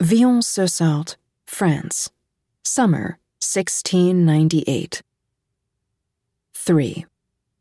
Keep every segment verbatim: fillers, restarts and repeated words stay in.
Villons-sur-Sarthe, France. Summer, sixteen ninety-eight. three.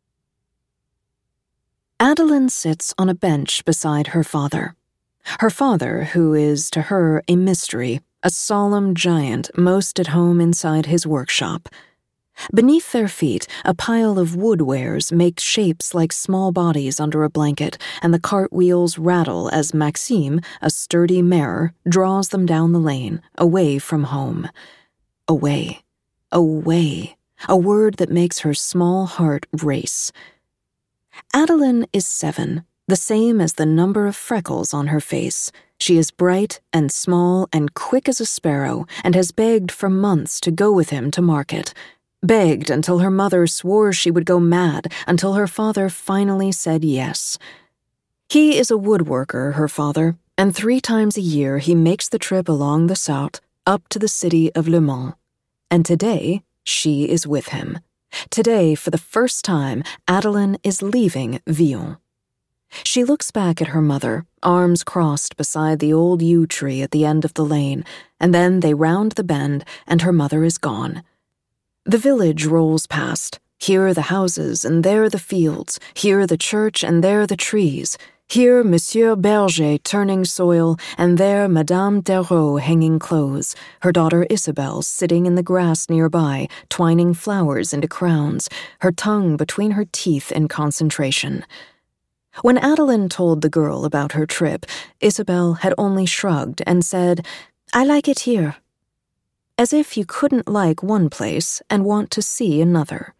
Adeline sits on a bench beside her father. Her father, who is to her a mystery, a solemn giant most at home inside his workshop. Beneath their feet, a pile of woodwares make shapes like small bodies under a blanket, and the cartwheels rattle as Maxime, a sturdy mare, draws them down the lane, away from home. Away. Away. A word that makes her small heart race. Adeline is seven, the same as the number of freckles on her face. She is bright and small and quick as a sparrow, and has begged for months to go with him to market. Begged until her mother swore she would go mad, until her father finally said yes. He is a woodworker, her father, and three times a year he makes the trip along the Sarthe up to the city of Le Mans. And today, she is with him. Today, for the first time, Adeline is leaving Villons. She looks back at her mother, arms crossed beside the old yew tree at the end of the lane, and then they round the bend, and her mother is gone. The village rolls past. Here the houses, and there the fields. Here the church, and there the trees. Here Monsieur Berger turning soil, and there Madame Darreau hanging clothes, her daughter Isabelle sitting in the grass nearby, twining flowers into crowns, her tongue between her teeth in concentration. When Adeline told the girl about her trip, Isabelle had only shrugged and said, "I like it here." As if you couldn't like one place and want to see another.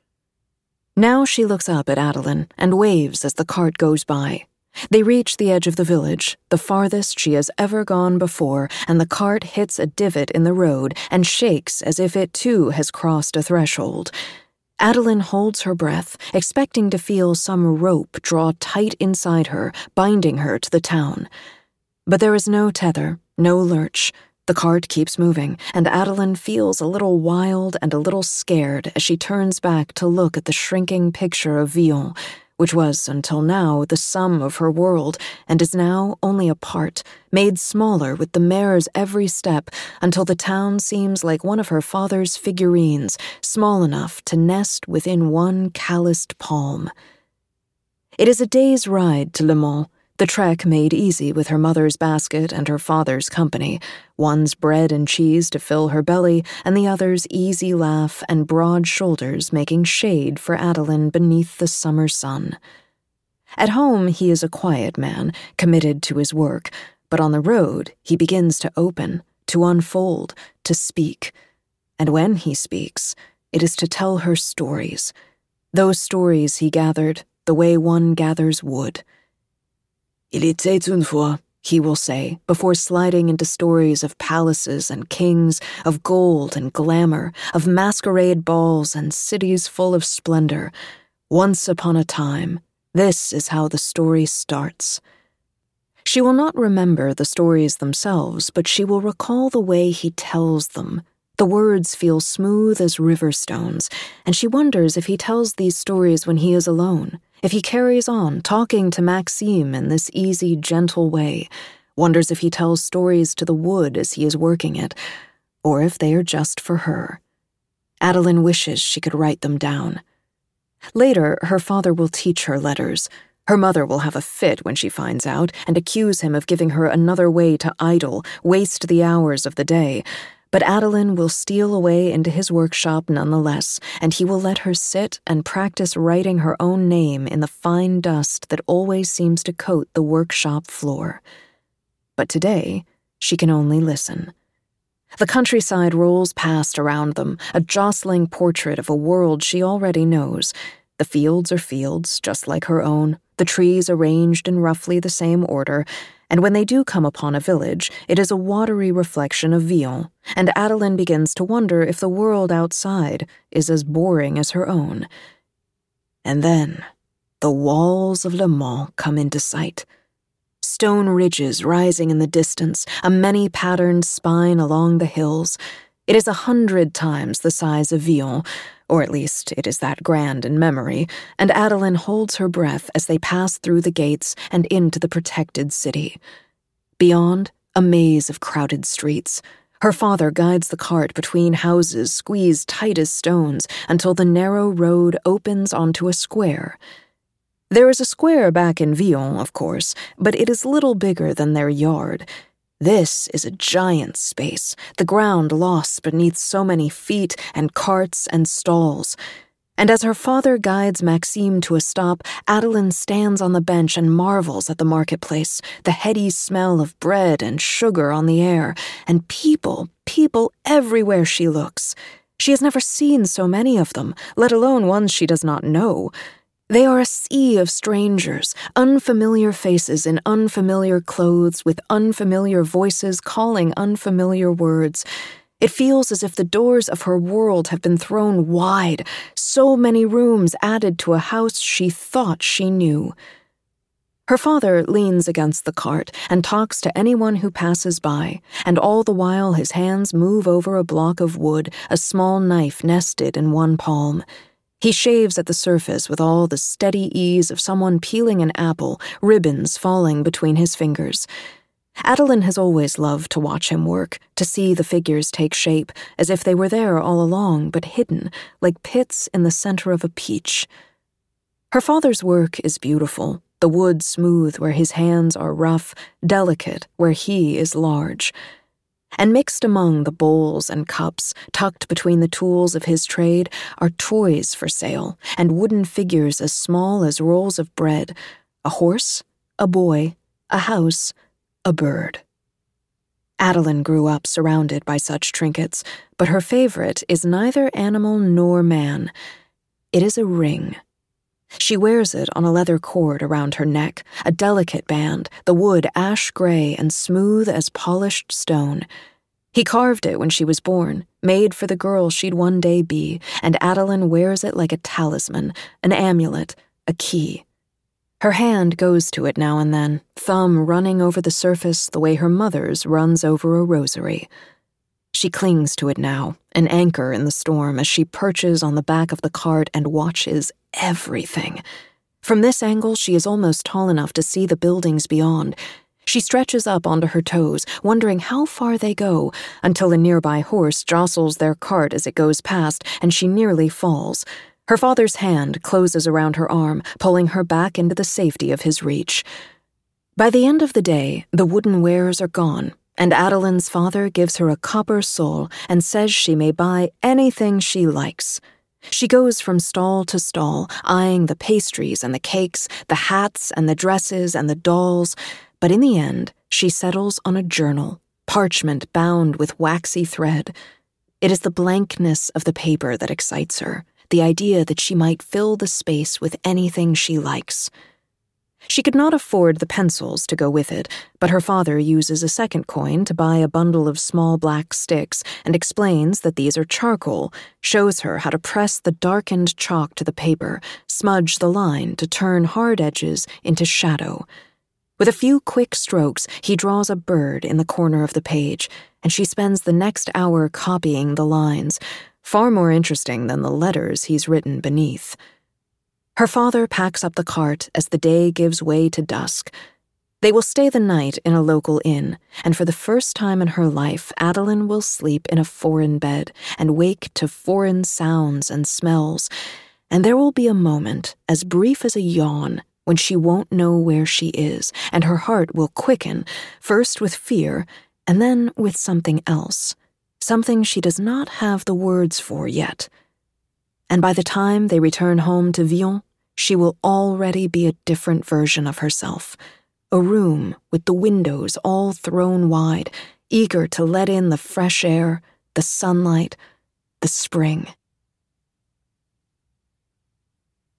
Now she looks up at Adeline and waves as the cart goes by. They reach the edge of the village, the farthest she has ever gone before, and the cart hits a divot in the road and shakes as if it too has crossed a threshold. Adeline holds her breath, expecting to feel some rope draw tight inside her, binding her to the town. But there is no tether, no lurch. The cart keeps moving, and Adeline feels a little wild and a little scared as she turns back to look at the shrinking picture of Villons, which was, until now, the sum of her world, and is now only a part, made smaller with the mare's every step, until the town seems like one of her father's figurines, small enough to nest within one calloused palm. It is a day's ride to Le Mans, the trek made easy with her mother's basket and her father's company, one's bread and cheese to fill her belly, and the other's easy laugh and broad shoulders making shade for Adeline beneath the summer sun. At home he is a quiet man, committed to his work, but on the road he begins to open, to unfold, to speak. And when he speaks, it is to tell her stories. Those stories he gathered the way one gathers wood. "Il était une fois," he will say, before sliding into stories of palaces and kings, of gold and glamour, of masquerade balls and cities full of splendor. Once upon a time, this is how the story starts. She will not remember the stories themselves, but she will recall the way he tells them. The words feel smooth as river stones, and she wonders if he tells these stories when he is alone, if he carries on talking to Maxime in this easy, gentle way, wonders if he tells stories to the wood as he is working it, or if they are just for her. Adeline wishes she could write them down. Later, her father will teach her letters. Her mother will have a fit when she finds out and accuse him of giving her another way to idle, waste the hours of the day. But Adeline will steal away into his workshop nonetheless, and he will let her sit and practice writing her own name in the fine dust that always seems to coat the workshop floor. But today, she can only listen. The countryside rolls past around them, a jostling portrait of a world she already knows. The fields are fields, just like her own, the trees arranged in roughly the same order, and when they do come upon a village, it is a watery reflection of Villons, and Adeline begins to wonder if the world outside is as boring as her own. And then, the walls of Le Mans come into sight. Stone ridges rising in the distance, a many-patterned spine along the hills. It is a hundred times the size of Villons, or at least it is that grand in memory, and Adeline holds her breath as they pass through the gates and into the protected city. Beyond, A maze of crowded streets. Her father guides the cart between houses squeezed tight as stones until the narrow road opens onto a square. There is a square back in Villon, of course, but it is little bigger than their yard. This is a giant space, the ground lost beneath so many feet and carts and stalls. And as her father guides Maxime to a stop, Adeline stands on the bench and marvels at the marketplace, the heady smell of bread and sugar on the air, and people, people everywhere she looks. She has never seen so many of them, let alone ones she does not know. They are a sea of strangers, unfamiliar faces in unfamiliar clothes with unfamiliar voices calling unfamiliar words. It feels as if the doors of her world have been thrown wide, so many rooms added to a house she thought she knew. Her father leans against the cart and talks to anyone who passes by, and all the while his hands move over a block of wood, a small knife nested in one palm. He shaves at the surface with all the steady ease of someone peeling an apple, ribbons falling between his fingers. Adeline has always loved to watch him work, to see the figures take shape, as if they were there all along, but hidden, like pits in the center of a peach. Her father's work is beautiful, the wood smooth where his hands are rough, delicate where he is large. And mixed among the bowls and cups, tucked between the tools of his trade, are toys for sale, and wooden figures as small as rolls of bread, a horse, a boy, a house, a bird. Adeline grew up surrounded by such trinkets, but her favorite is neither animal nor man. It is a ring. She wears it on a leather cord around her neck, a delicate band, the wood ash gray and smooth as polished stone. He carved it when she was born, made for the girl she'd one day be, and Adeline wears it like a talisman, an amulet, a key. Her hand goes to it now and then, thumb running over the surface the way her mother's runs over a rosary. She clings to it now, an anchor in the storm, as she perches on the back of the cart and watches everything. From this angle, she is almost tall enough to see the buildings beyond. She stretches up onto her toes, wondering how far they go, until a nearby horse jostles their cart as it goes past, and she nearly falls. Her father's hand closes around her arm, pulling her back into the safety of his reach. By the end of the day, the wooden wares are gone, and Adeline's father gives her a copper sol and says she may buy anything she likes. She goes from stall to stall, eyeing the pastries and the cakes, the hats and the dresses and the dolls, but in the end, she settles on a journal, parchment bound with waxy thread. It is the blankness of the paper that excites her, the idea that she might fill the space with anything she likes. She could not afford the pencils to go with it, but her father uses a second coin to buy a bundle of small black sticks and explains that these are charcoal, shows her how to press the darkened chalk to the paper, smudge the line to turn hard edges into shadow. With a few quick strokes, he draws a bird in the corner of the page, and she spends the next hour copying the lines, far more interesting than the letters he's written beneath. Her father packs up the cart as the day gives way to dusk. They will stay the night in a local inn, and for the first time in her life, Adeline will sleep in a foreign bed and wake to foreign sounds and smells, and there will be a moment, as brief as a yawn, when she won't know where she is, and her heart will quicken, first with fear, and then with something else, something she does not have the words for yet. And by the time they return home to Villon, she will already be a different version of herself, a room with the windows all thrown wide, eager to let in the fresh air, the sunlight, the spring.